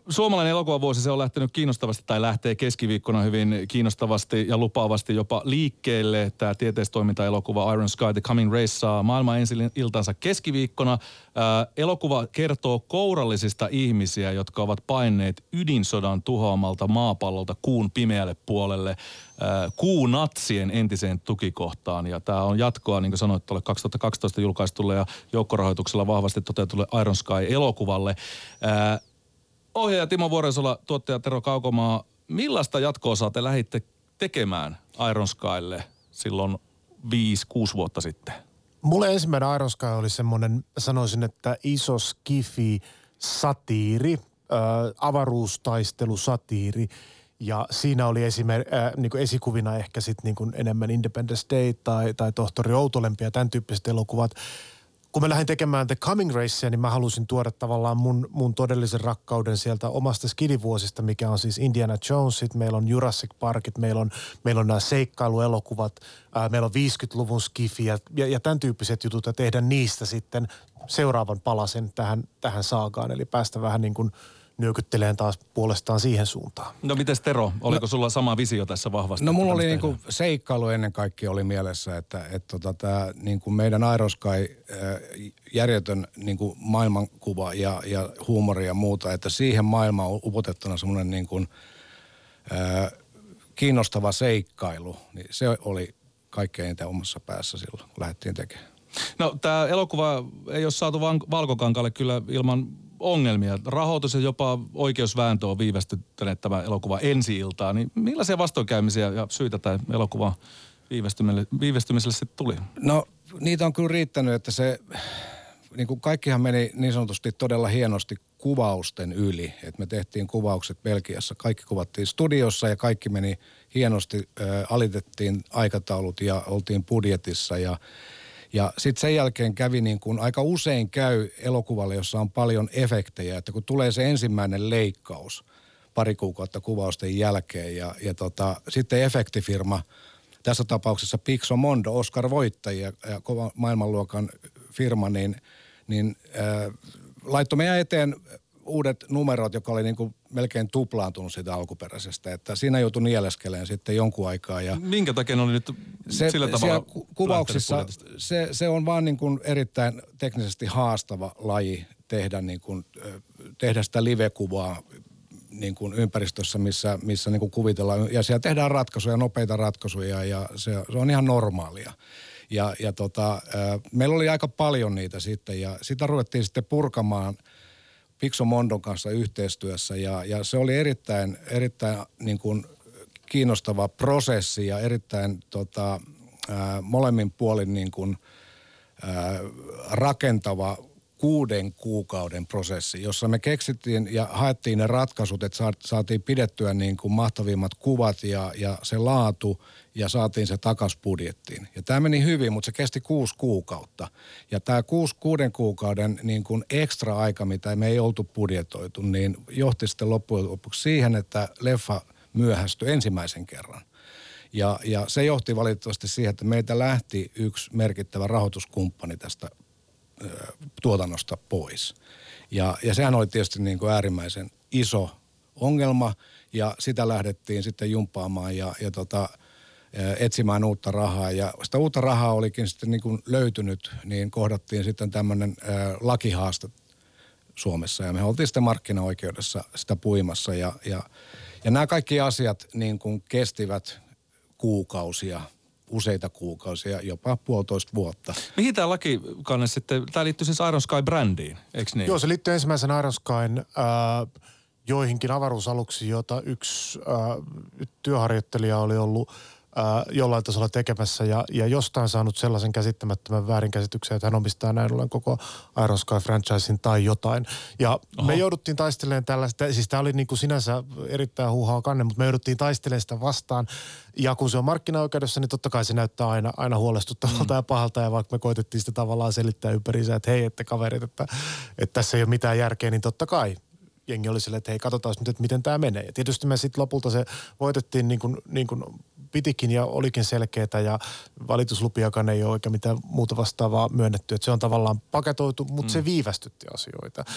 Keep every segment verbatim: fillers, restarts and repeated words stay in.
suomalainen elokuvavuosi, se on lähtenyt kiinnostavasti tai lähtee keskiviikkona hyvin kiinnostavasti ja lupaavasti jopa liikkeelle. Tämä tieteistoiminta-elokuva Iron Sky The Coming Race saa maailman ensi iltansa keskiviikkona. Ää, elokuva kertoo kourallisista ihmisiä, jotka ovat paineet ydinsodan tuhoamalta maapallolta kuun pimeälle puolelle ää, kuunatsien entiseen tukikohtaan. Ja tämä on jatkoa, niin kuin sanoit, tuolle kaksituhattakaksitoista julkaistulle ja joukkorahoituksella vahvasti toteutulle Iron Sky-elokuvalle. Ää, Ohjaaja Timo Vuorensola, tuottaja Tero Kaukomaa, millaista jatko-osaa te lähditte tekemään Iron Skylle silloin viisi, kuusi vuotta sitten? Mulle ensimmäinen Iron Sky oli semmoinen, sanoisin, että iso skifi satiiri, äh, avaruustaistelu-satiiri. Ja siinä oli esimer- äh, niin kuin esikuvina ehkä sit niin kuin enemmän Independence Day tai, tai Tohtori Outolempi ja tämän tyyppiset elokuvat. Kun mä lähdin tekemään The Coming Racea, niin mä halusin tuoda tavallaan mun, mun todellisen rakkauden sieltä omasta skidivuosista, mikä on siis Indiana Jonesit, meillä on Jurassic Parkit, meillä on, meillä on nämä seikkailuelokuvat, ää, meillä on viisikymmentäluvun skifi ja, ja, ja tämän tyyppiset jutut ja tehdä niistä sitten seuraavan palasen tähän, tähän saagaan. Eli päästä vähän niin kuin nyökytteleen taas puolestaan siihen suuntaan. No mites Tero, oliko no, sulla sama visio tässä vahvasti? No mulla oli niinku seikkailu ennen kaikkea oli mielessä, että et tota tää niinku meidän Iron Sky äh, järjetön niinku maailmankuva ja, ja huumori ja muuta, että siihen maailmaan on upotettuna semmoinen niinku, äh, kiinnostava seikkailu, niin se oli kaikkein eniten omassa päässä silloin, kun lähdettiin tekemään. No tämä elokuva ei ole saatu valkokankaalle kyllä ilman ongelmia. Rahoitus ja jopa oikeusvääntö on viivästyttäneet tämä elokuva ensi-iltaa. Niin millaisia vastoinkäymisiä ja syitä tämä elokuva viivästymiselle sitten tuli? No niitä on kyllä riittänyt, että se, niin kuin kaikkihan meni niin sanotusti todella hienosti kuvausten yli. Että me tehtiin kuvaukset Belgiassa, kaikki kuvattiin studiossa ja kaikki meni hienosti, äh, alitettiin aikataulut ja oltiin budjetissa ja Ja sitten sen jälkeen kävi niin kuin aika usein käy elokuvalle, jossa on paljon efektejä, että kun tulee se ensimmäinen leikkaus pari kuukautta kuvausten jälkeen ja, ja tota, sitten efektifirma, tässä tapauksessa Pixomondo, Oscar-voittajia ja kova maailmanluokan firma, niin, niin äh, laittoi meidän eteen uudet numerot, joka oli niin kuin melkein tuplaantunut siitä alkuperäisestä, että siinä joutui nieleskelemään sitten jonkun aikaa. Ja minkä takia ne oli nyt se, sillä tavalla ku- kuvauksissa se, se on vaan niin kuin erittäin teknisesti haastava laji tehdä, niin kuin, tehdä sitä live-kuvaa niin kuin ympäristössä, missä, missä niin kuin kuvitellaan. Ja siellä tehdään ratkaisuja, nopeita ratkaisuja ja se, se on ihan normaalia. Ja, ja tota, meillä oli aika paljon niitä sitten ja sitä ruvettiin sitten purkamaan Pixomondon kanssa yhteistyössä ja, ja se oli erittäin, erittäin niin kuin kiinnostava prosessi ja erittäin tota, ää, molemmin puolin niin kuin, ää, rakentava kuuden kuukauden prosessi, jossa me keksittiin ja haettiin ne ratkaisut, että saatiin pidettyä niin kuin mahtavimmat kuvat ja, ja se laatu ja saatiin se takas budjettiin. Ja tämä meni hyvin, mutta se kesti kuusi kuukautta. Ja tämä kuusi, kuuden kuukauden niin kuin ekstra aika, mitä me ei oltu budjetoitu, niin johti sitten loppujen lopuksi siihen, että leffa myöhästyi ensimmäisen kerran. Ja, ja se johti valitettavasti siihen, että meitä lähti yksi merkittävä rahoituskumppani tästä tuotannosta pois. Ja, ja sehän oli tietysti niin kuin äärimmäisen iso ongelma ja sitä lähdettiin sitten jumppaamaan ja, ja tota, etsimään uutta rahaa. Ja sitä uutta rahaa olikin sitten niin kuin löytynyt, niin kohdattiin sitten tämmöinen lakihaaste Suomessa ja me oltiin sitten markkinaoikeudessa sitä puimassa ja, ja, ja nämä kaikki asiat niin kuin kestivät kuukausia, useita kuukausia, jopa puolitoista vuotta. Mihin tämä lakikanne sitten, tämä liittyy siis Iron Sky-brändiin, eikö niin? Joo, se liittyy ensimmäisen Iron Skyn äh, joihinkin avaruusaluksiin, jota yksi äh, työharjoittelija oli ollut äh, jollain tasolla tekemässä ja, ja jostain saanut sellaisen käsittämättömän väärinkäsityksen, että hän omistaa näin ollen koko Iron Sky-franchisin tai jotain. Ja Oho. me jouduttiin taistelemaan tällaista, siis tämä oli niin kuin sinänsä erittäin huuhaa kanne, mutta me jouduttiin taistelemaan sitä vastaan. Ja kun se on markkinaoikeudessa, niin totta kai se näyttää aina, aina huolestuttavalta mm. ja pahalta. Ja vaikka me koitettiin sitä tavallaan selittää ympäriinsä, että hei, että kaverit, että, että tässä ei ole mitään järkeä, niin totta kai jengi oli silleen, että hei, katsotaan nyt, että miten tämä menee. Ja tietysti me sitten lopulta se voitettiin niin kuin, niin kuin pitikin ja olikin selkeätä ja valituslupiakaan ei ole oikein mitään muuta vastaavaa myönnetty. Että se on tavallaan paketoitu, mutta mm. se viivästytti asioita.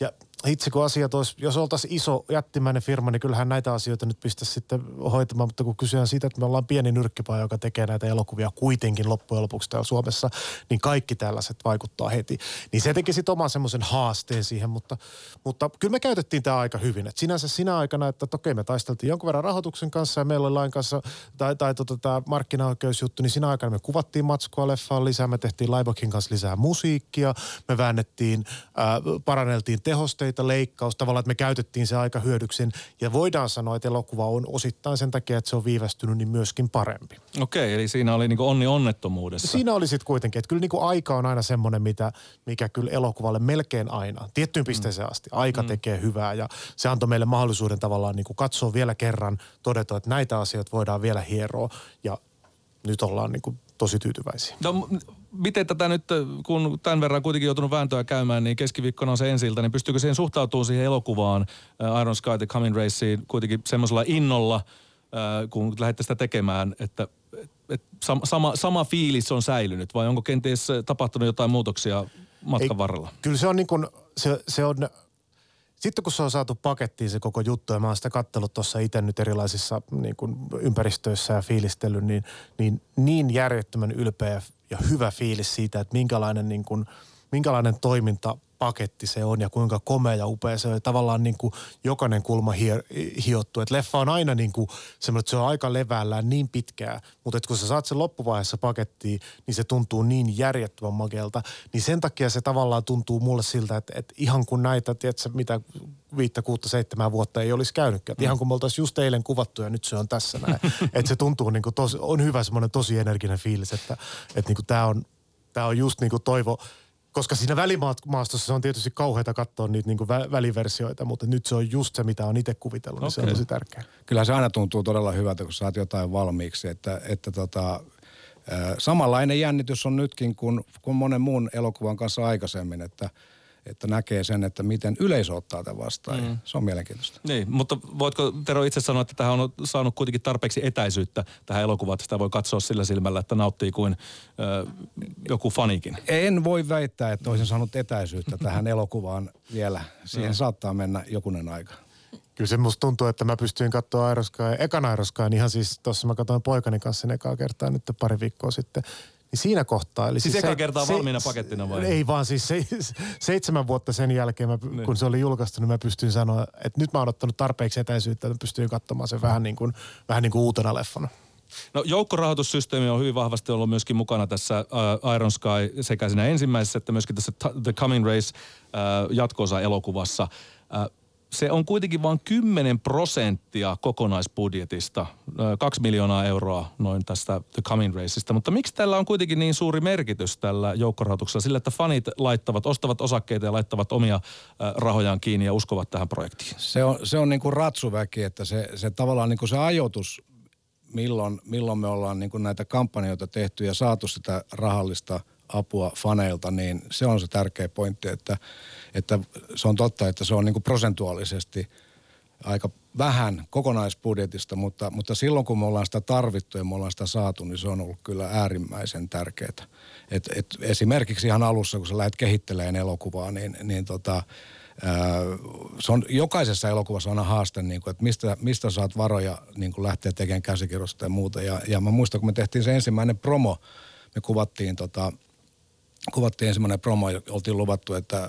Ja itse kun asiat olisi, jos oltaisiin iso jättimäinen firma, niin kyllähän näitä asioita nyt pistäisi sitten hoitamaan, mutta kun kysyään siitä, että me ollaan pieni nyrkkipää, joka tekee näitä elokuvia kuitenkin loppujen lopuksi täällä Suomessa, niin kaikki tällaiset vaikuttaa heti. Niin se teki sitten oman semmoisen haasteen siihen, mutta, mutta kyllä me käytettiin tämä aika hyvin. Et sinänsä sinä aikana, että okei me taisteltiin jonkun verran rahoituksen kanssa ja meillä oli lain kanssa, tai, tai tota, tämä markkinaoikeusjuttu, niin sinä aikana me kuvattiin matskua leffaan lisää, me tehtiin Laibokin kanssa lisää musiikkia, me väännettiin, ää, paranneltiin tehosteita, leikkaus, tavallaan, että me käytettiin se aika hyödyksen ja voidaan sanoa, että elokuva on osittain sen takia, että se on viivästynyt, niin myöskin parempi. Okei, eli siinä oli niinku onni onnettomuudessa. Siinä oli sitten kuitenkin, että kyllä niinku aika on aina semmoinen, mitä, mikä kyllä elokuvalle melkein aina, tiettyyn pisteeseen asti, aika mm. tekee hyvää ja se antoi meille mahdollisuuden tavallaan niinku katsoa vielä kerran, todeta, että näitä asioita voidaan vielä hieroa ja nyt ollaan niinku tosi tyytyväisiä. No, miten tätä nyt, kun tämän verran kuitenkin joutunut vääntöä käymään, niin keskiviikkona on se ensi-ilta, niin pystyykö siihen suhtautumaan siihen elokuvaan, uh, Iron Sky, The Coming Raceen, kuitenkin semmoisella innolla, uh, kun lähdette sitä tekemään, että et sama, sama fiilis on säilynyt, vai onko kenties tapahtunut jotain muutoksia matkan Ei, varrella? Kyllä se on niin kuin, se, se on... Sitten kun se on saatu pakettiin se koko juttu ja mä oon sitä katsellut tuossa itse nyt erilaisissa niin kuin ympäristöissä ja fiilistellyt, niin, niin, niin järjettömän ylpeä ja hyvä fiilis siitä, että minkälainen, niin kuin, minkälainen toimintapaketti se on ja kuinka komea ja upea se on. Ja tavallaan niin kuin jokainen kulma hio, hiottu. Että leffa on aina niin kuin semmoinen, että se on aika levällään niin pitkään, mutta että kun sä saat sen loppuvaiheessa pakettiin, niin se tuntuu niin järjettömän makealta. Niin sen takia se tavallaan tuntuu mulle siltä, että, että ihan kun näitä, tiedätkö, mitä viittä, kuutta, seitsemän vuotta ei olisi käynytkään. Mm. Ihan kun me oltaisiin just eilen kuvattu ja nyt se on tässä näin. Että se tuntuu niin kuin tosi, on hyvä semmoinen tosi energinen fiilis, että, että niin kuin tää on, tää on just niin kuin toivo. Koska siinä välimaastossa se on tietysti kauheata katsoa niitä niin kuin vä- väliversioita, mutta nyt se on just se, mitä on itse kuvitellut, okay. Niin se on tosi tärkeää. Kyllä se aina tuntuu todella hyvältä, kun saat jotain valmiiksi, että, että tota, äh, samanlainen jännitys on nytkin kuin, kuin monen muun elokuvan kanssa aikaisemmin, että että näkee sen, että miten yleisö ottaa tämän vastaan. Mm. Se on mielenkiintoista. Niin, mutta voitko Tero itse sanoa, että tähän on saanut kuitenkin tarpeeksi etäisyyttä tähän elokuvaan, että sitä voi katsoa sillä silmällä, että nauttii kuin ö, joku fanikin? En voi väittää, että olisin saanut etäisyyttä tähän elokuvaan vielä. Siihen no. saattaa mennä jokunen aika. Kyllä se musta tuntuu, että mä pystyin katsoa Iron Sky, ekan Iron Skyn ihan siis tuossa mä katsoin poikani kanssa sen ekaa kertaa nyt pari viikkoa sitten. Niin siinä kohtaa. Eli siis, siis eka se, kertaa se, valmiina pakettina vai? Ei vaan siis se, seitsemän vuotta sen jälkeen, mä, niin. kun se oli julkaistu, niin mä pystyin sanoa, että nyt mä oon ottanut tarpeeksi etäisyyttä, että pystyin katsomaan sen vähän niin kuin, vähän niin kuin uutena leffana. No joukkorahoitussysteemi on hyvin vahvasti ollut myöskin mukana tässä uh, Iron Sky sekä siinä ensimmäisessä että myöskin tässä The Coming Race uh, jatko-osa elokuvassa. Uh, Se on kuitenkin vain kymmenen prosenttia kokonaisbudjetista, kaksi miljoonaa euroa noin tästä The Coming Raceista. Mutta miksi tällä on kuitenkin niin suuri merkitys tällä joukkorahoituksella? Sillä, että fanit laittavat, ostavat osakkeita ja laittavat omia rahojaan kiinni ja uskovat tähän projektiin. Se on, se on niin kuin ratsuväki, että se, se tavallaan niin kuin se ajoitus, milloin, milloin me ollaan niin kuin näitä kampanjoita tehty ja saatu sitä rahallista apua faneilta, niin se on se tärkeä pointti, että, että se on totta, että se on niin kuin prosentuaalisesti aika vähän kokonaisbudjetista, mutta, mutta silloin kun me ollaan sitä tarvittu ja me ollaan sitä saatu, niin se on ollut kyllä äärimmäisen tärkeää. Et, et esimerkiksi ihan alussa, kun sä lähdet kehittelemään elokuvaa, niin, niin tota, ää, se on, jokaisessa elokuvassa on aina haaste, niin kuin, että mistä, mistä saat varoja niin kuin lähteä tekemään käsikirjoista ja muuta. Ja, ja mä muistan, kun me tehtiin se ensimmäinen promo, me kuvattiin tota, Kuvattiin ensimmäinen promo ja oltiin luvattu, että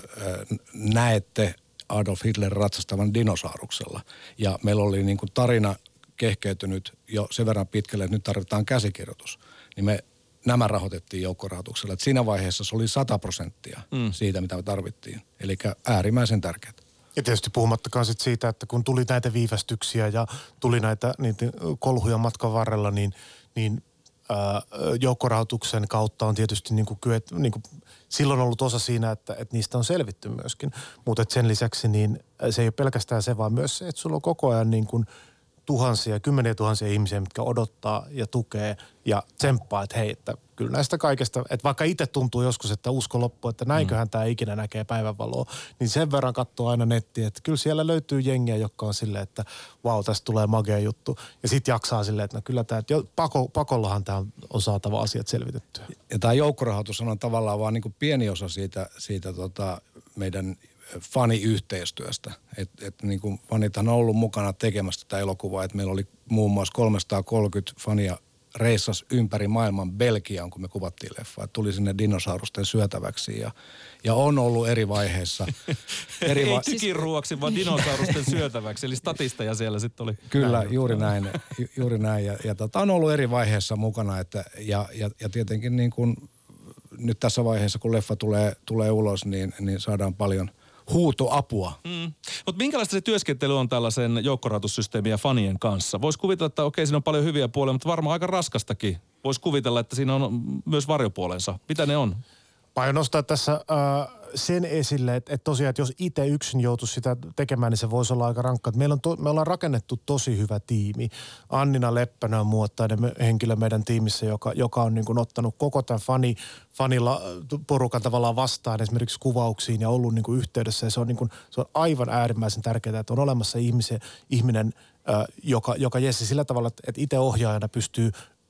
näette Adolf Hitler ratsastavan dinosauruksella. Ja meillä oli niin kuin tarina kehkeytynyt jo sen verran pitkälle, että nyt tarvitaan käsikirjoitus. Niin me nämä rahoitettiin joukkorahoituksella. Että siinä vaiheessa se oli sata prosenttia mm. siitä, mitä me tarvittiin. Eli äärimmäisen tärkeää. Ja tietysti puhumattakaan sit siitä, että kun tuli näitä viivästyksiä ja tuli näitä niitä kolhuja matkan varrella, niin, niin joukkorahoituksen kautta on tietysti niin kuin kyet, niin kuin silloin ollut osa siinä, että, että niistä on selvitty myöskin. Mutta sen lisäksi niin se ei ole pelkästään se, vaan myös se, että sulla on koko ajan niin kuin tuhansia, kymmeniä tuhansia ihmisiä, mitkä odottaa ja tukee ja tsemppaa, että hei, että kyllä näistä kaikesta, että vaikka itse tuntuu joskus, että usko loppuu, että näinköhän mm. tämä ikinä näkee päivänvaloa, niin sen verran katsoo aina nettiä, että kyllä siellä löytyy jengiä, jotka on silleen, että vau, tästä tulee magea juttu. Ja sitten jaksaa silleen, että no kyllä tämä, pako, pakollahan tämä on saatava asiat selvitettyä. Ja tämä joukkorahoitus on tavallaan vaan niin kuin pieni osa siitä, siitä tota meidän faniyhteistyöstä. Että et, niin kuin fanithan on ollut mukana tekemässä tätä elokuvaa, että meillä oli muun muassa kolmesataakolmekymmentä fania reissasi ympäri maailman Belgiaan, kun me kuvattiin leffaa. Tuli sinne dinosaurusten syötäväksi ja, ja on ollut eri vaiheissa. Eri va- Ei tykin ruoksi, vaan dinosaurusten syötäväksi, eli statisteja siellä sitten oli. Kyllä, näin, juuri näin. Ju, juuri näin. Ja, ja tota, on ollut eri vaiheissa mukana, että, ja, ja, ja tietenkin niin kuin nyt tässä vaiheessa, kun leffa tulee, tulee ulos, niin, niin saadaan paljon huutoapua. Mm. Mutta minkälaista se työskentely on tällaisen joukkorahoitussysteemin ja fanien kanssa? Voisi kuvitella, että okei, siinä on paljon hyviä puolia, mutta varmaan aika raskastakin. Voisi kuvitella, että siinä on myös varjopuolensa. Mitä ne on? Paljon nostaa tässä äh, sen esille, että, että tosiaan, että jos itse yksin joutuisi sitä tekemään, niin se voisi olla aika rankkaa. Meillä on to, me ollaan rakennettu tosi hyvä tiimi. Annina Leppänen on muottainen henkilö meidän tiimissä, joka, joka on niin kuin ottanut koko tämän fani, fanilla porukan tavallaan vastaan esimerkiksi kuvauksiin ja ollut niin kuin yhteydessä. Ja se on, niin kuin, se on aivan äärimmäisen tärkeää, että on olemassa ihmisen, ihminen, äh, joka, joka Jesse sillä tavalla, että itse ohjaajana pystyy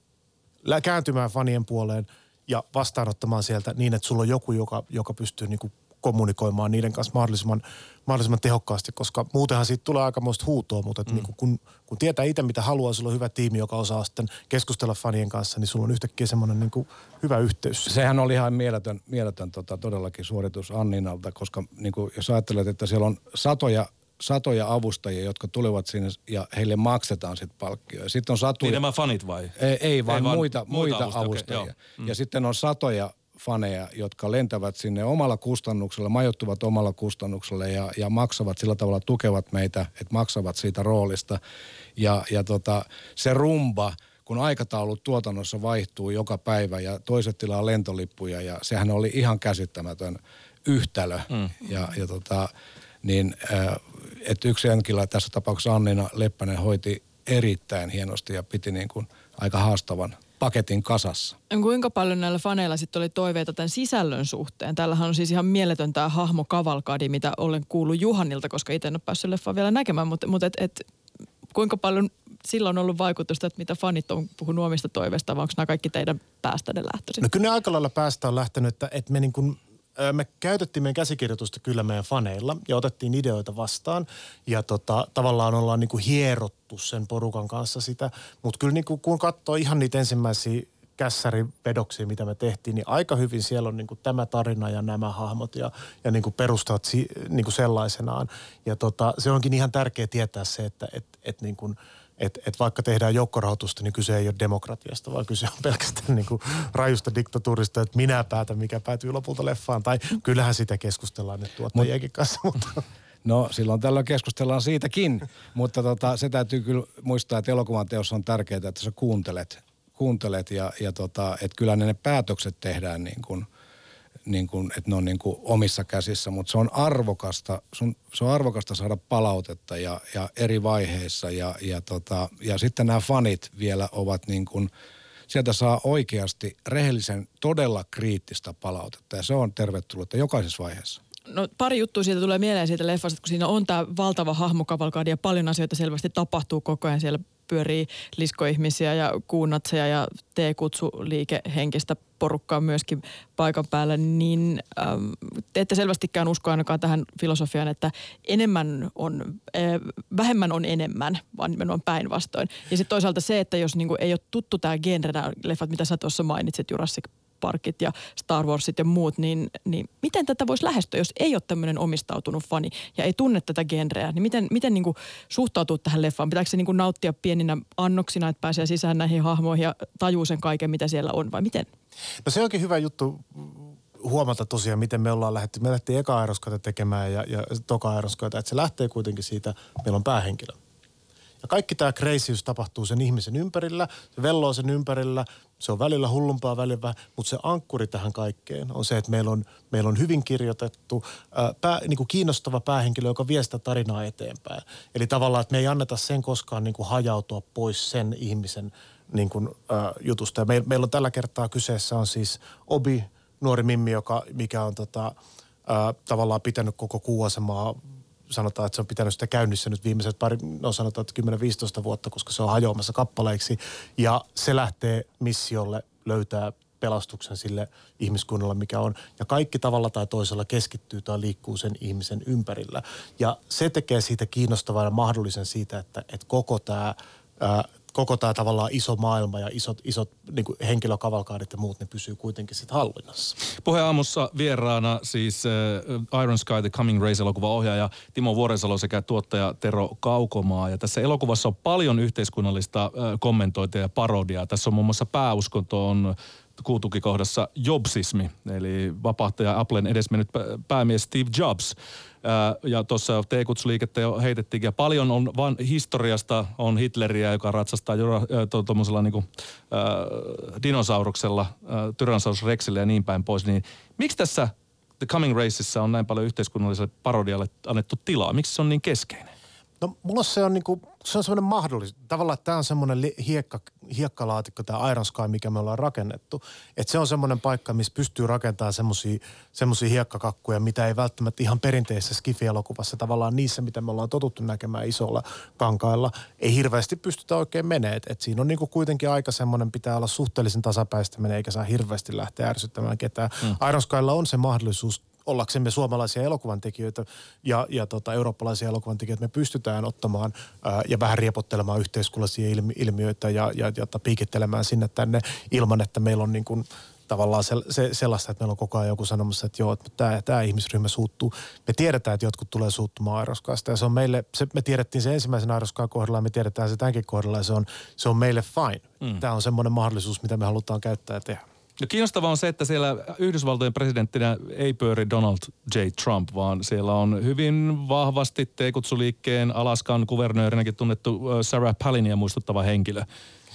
kääntymään fanien puoleen ja vastaanottamaan sieltä niin, että sulla on joku, joka, joka pystyy niin kuin kommunikoimaan niiden kanssa mahdollisimman, mahdollisimman tehokkaasti, koska muutenhan siitä tulee aikamoista huutoa, mutta että mm. niin kuin kun, kun tietää itse, mitä haluaa, sulla on hyvä tiimi, joka osaa sitten keskustella fanien kanssa, niin sulla on yhtäkkiä semmoinen niin kuin hyvä yhteys. Sehän oli ihan mieletön, mieletön tota, todellakin suoritus Anninalta, koska niin kuin, jos ajattelet, että siellä on satoja satoja avustajia, jotka tulevat sinne ja heille maksetaan sitten palkkioja. Sitten on satoja... Niin nämä fanit vai? Ei, ei vaan, ei, vaan muita, muita, muita avustajia. avustajia. Okay, mm. Ja sitten on satoja faneja, jotka lentävät sinne omalla kustannuksella, majoittuvat omalla kustannuksella ja, ja maksavat sillä tavalla, tukevat meitä, että maksavat siitä roolista. Ja, ja tota, se rumba, kun aikataulut tuotannossa vaihtuu joka päivä ja toiset tilaa lentolippuja ja sehän oli ihan käsittämätön yhtälö. Mm. Ja, ja tota, niin... Äh, että yksi henkilö, tässä tapauksessa Annina Leppänen, hoiti erittäin hienosti ja piti niin kuin aika haastavan paketin kasassa. Kuinka paljon näillä faneilla sitten oli toiveita tämän sisällön suhteen? Täällähän on siis ihan mieletön tämä hahmo kavalkadi, mitä olen kuullut Juhanilta, koska itse en ole päässyt leffaa vielä näkemään, mutta, mutta et, et, kuinka paljon sillä on ollut vaikutusta, että mitä fanit on puhunut omista toiveista, vai onko nämä kaikki teidän päästänne lähtöisin? No kyllä ne aika lailla päästä on lähtenyt, että, että me niin kuin me käytettiin meidän käsikirjoitusta kyllä meidän faneilla ja otettiin ideoita vastaan ja tota, tavallaan ollaan niin kuin hierottu sen porukan kanssa sitä, mutta kyllä niin kuin, kun katsoo ihan niitä ensimmäisiä kässärivedoksia, mitä me tehtiin, niin aika hyvin siellä on niin kuin tämä tarina ja nämä hahmot ja, ja niin kuin perustat si, niin kuin sellaisenaan. Ja tota, se onkin ihan tärkeää tietää se, että et, et niin kuin Että et vaikka tehdään joukkorahoitusta, niin kyse ei ole demokratiasta, vaan kyse on pelkästään niin kuin rajusta diktatuurista, että minä päätän, mikä päätyy lopulta leffaan. Tai kyllähän sitä keskustellaan nyt tuottajienkin kanssa. Mutta. No silloin tällöin keskustellaan siitäkin, mutta tota, se täytyy kyllä muistaa, että elokuvan teossa on tärkeää, että sä kuuntelet, kuuntelet ja, ja tota, että kyllä ne, ne päätökset tehdään niin kuin, niin kuin, että ne on niin kuin omissa käsissä, mutta se on arvokasta, se on, se on arvokasta saada palautetta ja, ja eri vaiheissa ja, ja, tota, ja sitten nämä fanit vielä ovat niin kuin, sieltä saa oikeasti rehellisen, todella kriittistä palautetta ja se on tervetullutta jokaisessa vaiheessa. No pari juttua siitä tulee mieleen siitä leffasta, kun siinä on tämä valtava hahmokavalkadi ja paljon asioita selvästi tapahtuu koko ajan. Siellä pyörii liskoihmisiä ja kuunnatseja ja T-kutsuliikehenkistä porukkaa myöskin paikan päällä, niin ähm, te ette selvästikään usko ainakaan tähän filosofiaan, että enemmän on, äh, vähemmän on enemmän, vaan nimenomaan päinvastoin. Ja sitten toisaalta se, että jos niinku ei ole tuttu tämä genre, nämä leffat, mitä sä tuossa mainitsit, Jurassic Parkit ja Star Warsit ja muut, niin, niin miten tätä voisi lähestyä, jos ei ole tämmöinen omistautunut fani ja ei tunne tätä genreä, niin miten, miten niin kuin suhtautuu tähän leffaan? Pitääkö se niin kuin nauttia pieninä annoksina, että pääsee sisään näihin hahmoihin ja tajuu sen kaiken, mitä siellä on, vai miten? No se onkin hyvä juttu huomata tosiaan, miten me ollaan lähdetty. Me lähdettiin eka aeroskoita tekemään ja, ja toka aeroskoita, että se lähtee kuitenkin siitä, meillä on päähenkilö. Ja kaikki tämä crazyys tapahtuu sen ihmisen ympärillä, se velloo sen ympärillä, se on välillä hullumpaa välillä, mutta se ankkuri tähän kaikkeen on se, että meillä on, meillä on hyvin kirjoitettu, ää, pää, niin kuin kiinnostava päähenkilö, joka vie sitä tarinaa eteenpäin. Eli tavallaan, että me ei anneta sen koskaan niin kuin hajautua pois sen ihmisen niin kuin, ää, jutusta. Ja me, meillä on tällä kertaa kyseessä on siis Obi, nuori mimmi, joka, mikä on tota, ää, tavallaan pitänyt koko kuuasemaa. Sanotaan, että se on pitänyt sitä käynnissä nyt viimeiset pari, no sanotaan, että kymmenen viisitoista vuotta, koska se on hajoamassa kappaleiksi. Ja se lähtee missiolle löytää pelastuksen sille ihmiskunnalle, mikä on. Ja kaikki tavalla tai toisella keskittyy tai liikkuu sen ihmisen ympärillä. Ja se tekee siitä kiinnostavaa ja mahdollisen siitä, että, että koko tämä... koko tämä tavallaan iso maailma ja isot, isot niin kuin henkilökavalkaadit ja muut, ne pysyy kuitenkin sitten hallinnassa. Puheen aamussa vieraana siis uh, Iron Sky, The Coming Race-elokuvaohjaaja Timo Vuoresalo sekä tuottaja Tero Kaukomaa. Ja tässä elokuvassa on paljon yhteiskunnallista uh, kommentointia ja parodiaa. Tässä on muun muassa pääuskonto on kuutukikohdassa jobsismi, eli vapahtaja Applen edesmennyt päämies Steve Jobs. Ja tuossa T-kutsuliikettä jo heitettiinkin. Ja paljon on vaan historiasta, on Hitleriä, joka ratsastaa tuollaisella niinku, äh, dinosauruksella, äh, Tyrannosaurus Rexille ja niin päin pois. Niin, miksi tässä The Coming Raceissa on näin paljon yhteiskunnalliselle parodialle annettu tilaa? Miksi se on niin keskeinen? No mulla se on niinku, se on semmoinen mahdollisuus. Tavallaan tämä on semmoinen hiekka, hiekkalaatikko, tämä Iron Sky, mikä me ollaan rakennettu. Että se on semmoinen paikka, missä pystyy rakentamaan semmoisia semmoisia hiekkakakkuja, mitä ei välttämättä ihan perinteisessä skifi-elokuvassa tavallaan niissä, mitä me ollaan totuttu näkemään isolla kankailla, ei hirveästi pystytä oikein menee. Että et siinä on niinku kuitenkin aika semmoinen, pitää olla suhteellisen tasapäistäminen, eikä saa hirveästi lähteä ärsyttämään ketään. Mm. Iron Skylla on se mahdollisuus ollaksemme suomalaisia elokuvantekijöitä ja, ja tota, eurooppalaisia elokuvantekijöitä, me pystytään ottamaan ää, ja vähän riepottelemaan yhteiskunnallisia ilmi- ilmiöitä ja, ja, ja piikittelemään sinne tänne ilman, että meillä on niin kuin tavallaan se, se, sellaista, että meillä on koko ajan joku sanomassa, että joo, että tämä, tämä ihmisryhmä suuttuu. Me tiedetään, että jotkut tulee suuttumaan Iron Skysta ja se on meille, se, me tiedettiin se ensimmäisen Iron Sky kohdalla ja me tiedetään se tämänkin kohdalla ja se on, se on meille fine. Mm. Tämä on semmoinen mahdollisuus, mitä me halutaan käyttää ja tehdä. No kiinnostavaa on se, että siellä Yhdysvaltojen presidenttinä ei pyöri Donald J. Trump, vaan siellä on hyvin vahvasti T-kutsuliikkeen Alaskan kuvernöörinäkin tunnettu Sarah Palinia muistuttava henkilö.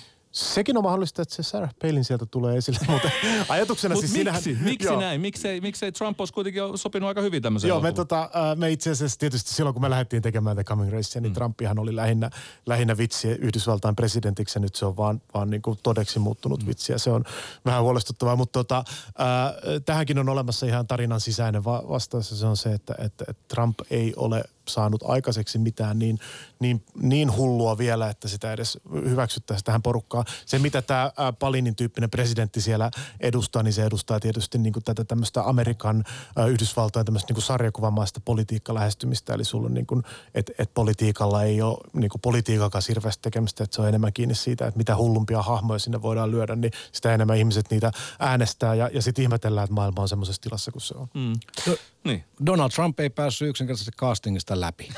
Sekin on mahdollista, että se Sarah Palin sieltä tulee esille, mutta ajatuksena Mut siis miksi? sinähän... Miksi joo. näin? Miksei, miksei Trump olisi kuitenkin sopinut aika hyvin tämmöiseen Joo, me, tota, me itse asiassa tietysti silloin, kun me lähdettiin tekemään The Coming Racea, niin mm. Trumpihan oli lähinnä, lähinnä vitsi Yhdysvaltain presidentiksi ja nyt se on vaan, vaan niin kuin todeksi muuttunut mm. vitsi ja se on vähän huolestuttavaa, mutta tota, äh, tähänkin on olemassa ihan tarinan sisäinen va- vastaus ja se on se, että, että, että Trump ei ole saanut aikaiseksi mitään niin, niin, niin hullua vielä, että sitä edes hyväksyttäisiin tähän porukkaan. Se, mitä tämä Palinin tyyppinen presidentti siellä edustaa, niin se edustaa tietysti niin kuin tätä tämmöistä Amerikan, äh, Yhdysvaltojen tämmöistä niin kuin sarjakuvamaista politiikkalähestymistä. Eli sulla on niin kuin, että et politiikalla ei ole niin kuin politiikan kanssa hirveästi tekemistä, että se on enemmän kiinni siitä, että mitä hullumpia hahmoja sinne voidaan lyödä, niin sitä enemmän ihmiset niitä äänestää ja, ja sitten ihmetellään, että maailma on semmoisessa tilassa kuin se on. Mm. Do, niin. Donald Trump ei päässyt yksinkertaisesti castingista läpi.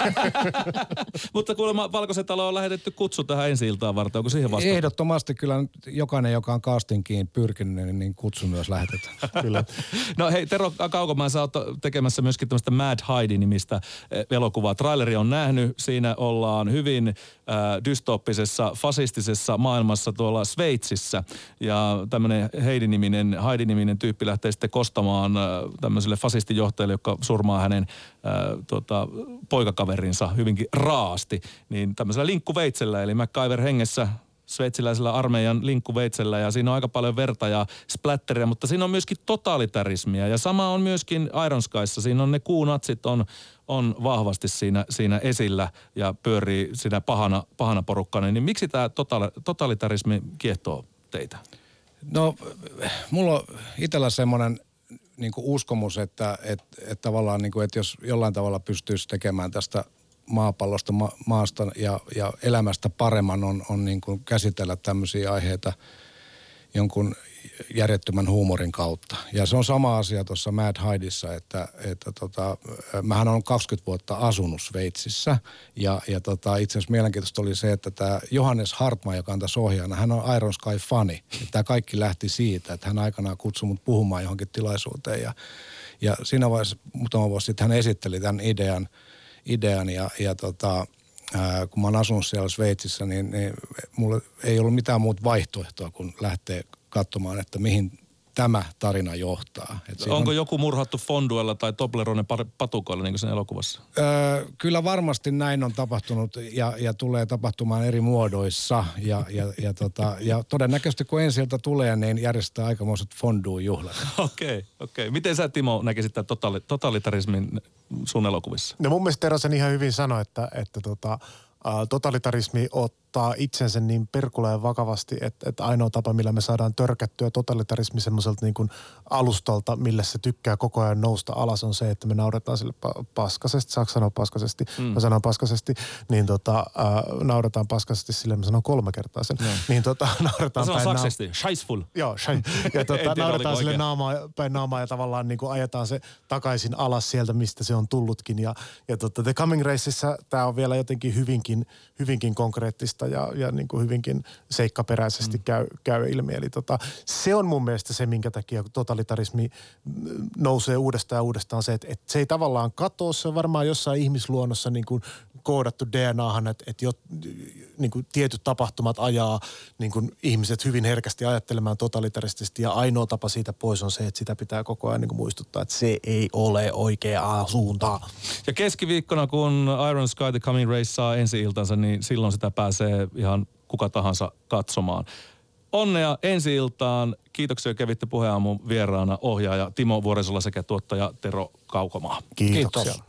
Mutta kuulemma Valkoisen talo on lähetetty kutsu tähän ensi-iltaan varten. Onko siihen vastattu? Ehdottomasti kyllä jokainen, joka on castingiin pyrkinyt, niin kutsu myös lähetetään. Kyllä. No hei, Tero Kaukomaa, sä oot tekemässä myöskin tämmöistä Mad Heidi-nimistä elokuvaa. Traileri on nähnyt. Siinä ollaan hyvin äh, dystooppisessa, fasistisessa maailmassa tuolla Sveitsissä. Ja tämmöinen Heidi-niminen, Heidi-niminen tyyppi lähtee sitten kostamaan äh, tämmöiselle fasistijohtajalle, joka surmaa hänen äh, tota, poikakaverinsa hyvinkin raasti. Niin tämmöisellä linkkuveitsellä, eli MacGyver hengessä sveitsiläisellä armeijan linkkuveitsellä ja siinä on aika paljon verta ja splatteria, mutta siinä on myöskin totalitarismia ja sama on myöskin Iron Skyssa. Siinä on ne kuunatsit on, on vahvasti siinä, siinä esillä ja pyörii siinä pahana, pahana porukkana. Niin miksi tämä totali, totalitarismi kiehtoo teitä? No, mulla on itsellä semmoinen niin kuin uskomus, että, että, että tavallaan niin kuin, että jos jollain tavalla pystyisi tekemään tästä maapallosta, ma- maasta ja, ja elämästä paremman on, on niin kuin käsitellä tämmöisiä aiheita jonkun järjettömän huumorin kautta. Ja se on sama asia tuossa Mad Heidissa, että, että tota, mähän on kaksikymmentä vuotta asunut Sveitsissä ja, ja tota, itse asiassa mielenkiintoista oli se, että tämä Johannes Hartman, joka on tässä ohjaajana, hän on Iron Sky-fani. Tämä kaikki lähti siitä, että hän aikanaan kutsui mut puhumaan johonkin tilaisuuteen ja, ja siinä vaiheessa muutama vuosi sitten hän esitteli tämän idean, idean ja, ja tota, ää, kun mä oon asunut siellä Sveitsissä, niin, niin mulla ei ollut mitään muuta vaihtoehtoa kuin lähteä katsomaan, että mihin tämä tarina johtaa. Onko on... joku murhattu fonduella tai Toblerone patukoilla niin kuin sen elokuvassa? Öö, kyllä varmasti näin on tapahtunut ja, ja tulee tapahtumaan eri muodoissa. Ja, ja, ja, tota, ja todennäköisesti kun ensiltä tulee, niin järjestetään aikamoiset fondue-juhlat. Okei, okay, okei. Okay. Miten sä, Timo, näkisit tämän totali- totalitarismin sun elokuvissa? No mun mielestä Tero sen ihan hyvin sanoi, että, että tota, totalitarismi ottaa ottaa itsensä niin perkuleen vakavasti, että, että ainoa tapa, millä me saadaan törkättyä totalitarismi semmoiselta niin kuin alustalta, millä se tykkää koko ajan nousta alas, on se, että me nauretaan sille paskasesti. Saako sanoa paskasesti? Mm. Mä sanon paskasesti. Niin tota, äh, nauretaan paskasesti sille, mä sanon kolme kertaa sen. No. Niin tota, nauretaan päin naamaa. Scheissful. Joo, schein. Ja tota, nauretaan sille naamaa, päin naamaa ja tavallaan niin kuin ajetaan se takaisin alas sieltä, mistä se on tullutkin. Ja, ja tota, The Coming Raceissa tämä on vielä jotenkin hyvinkin, hyvinkin konkreettista ja, ja niin kuin hyvinkin seikkaperäisesti mm. käy, käy ilmi. Eli tota, se on mun mielestä se, minkä takia totalitarismi nousee uudestaan ja uudestaan se, että, että se ei tavallaan katoa. Se on varmaan jossain ihmisluonnossa niin kuin koodattu D N A:han, että, että jo, niin kuin tietyt tapahtumat ajaa niin kuin ihmiset hyvin herkästi ajattelemaan totalitaristisesti ja ainoa tapa siitä pois on se, että sitä pitää koko ajan niin kuin muistuttaa, että se ei ole oikeaa suuntaa. Ja keskiviikkona, kun Iron Sky The Coming Race saa ensi-iltansa, niin silloin sitä pääsee ihan kuka tahansa katsomaan. Onnea ensi-iltaan. Kiitoksia, kävitte Puheenaamun vieraana ohjaaja Timo Vuorisola sekä tuottaja Tero Kaukomaa. Kiitoksia. Kiitos.